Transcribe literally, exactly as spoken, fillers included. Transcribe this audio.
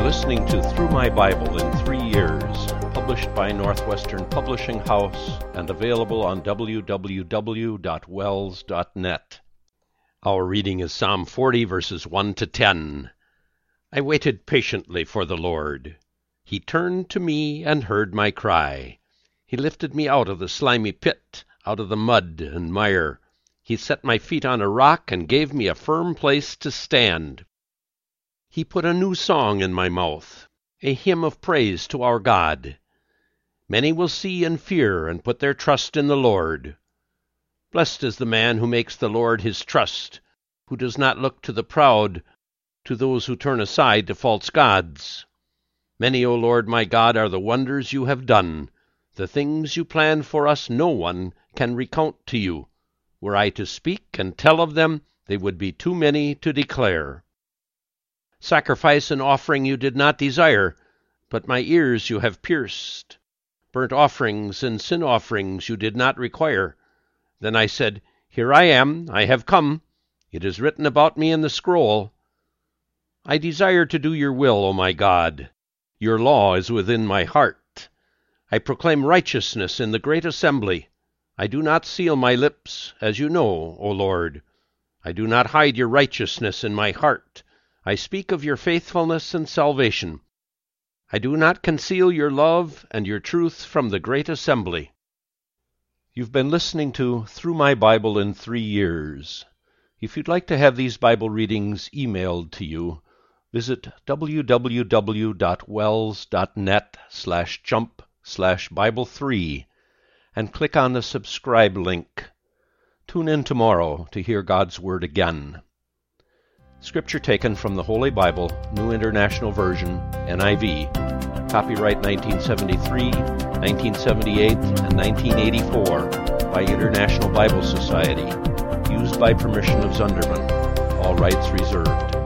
listening to Through My Bible in Three Years, published by Northwestern Publishing House and available on w w w dot wells dot net. Our reading is Psalm forty, verses one to ten. I waited patiently for the Lord. He turned to me and heard my cry. He lifted me out of the slimy pit, out of the mud and mire. He set my feet on a rock and gave me a firm place to stand. He put a new song in my mouth, a hymn of praise to our God. Many will see and fear and put their trust in the Lord. Blessed is the man who makes the Lord his trust, who does not look to the proud, to those who turn aside to false gods. Many, O Lord my God, are the wonders you have done. The things you planned for us no one can recount to you. Were I to speak and tell of them, they would be too many to declare. Sacrifice and offering you did not desire, but my ears you have pierced. Burnt offerings and sin offerings you did not require. Then I said, Here I am, I have come. It is written about me in the scroll. I desire to do your will, O my God. Your law is within my heart. I proclaim righteousness in the great assembly. I do not seal my lips, as you know, O Lord. I do not hide your righteousness in my heart. I speak of your faithfulness and salvation. I do not conceal your love and your truth from the great assembly. You've been listening to Through My Bible in Three Years. If you'd like to have these Bible readings emailed to you, visit w w w dot wells dot net slash jump slash Bible three and click on the subscribe link. Tune in tomorrow to hear God's Word again. Scripture taken from the Holy Bible, New International Version, N I V. Copyright nineteen seventy-three, nineteen seventy-eight, and nineteen eighty-four by International Bible Society. Used by permission of Zunderman. All rights reserved.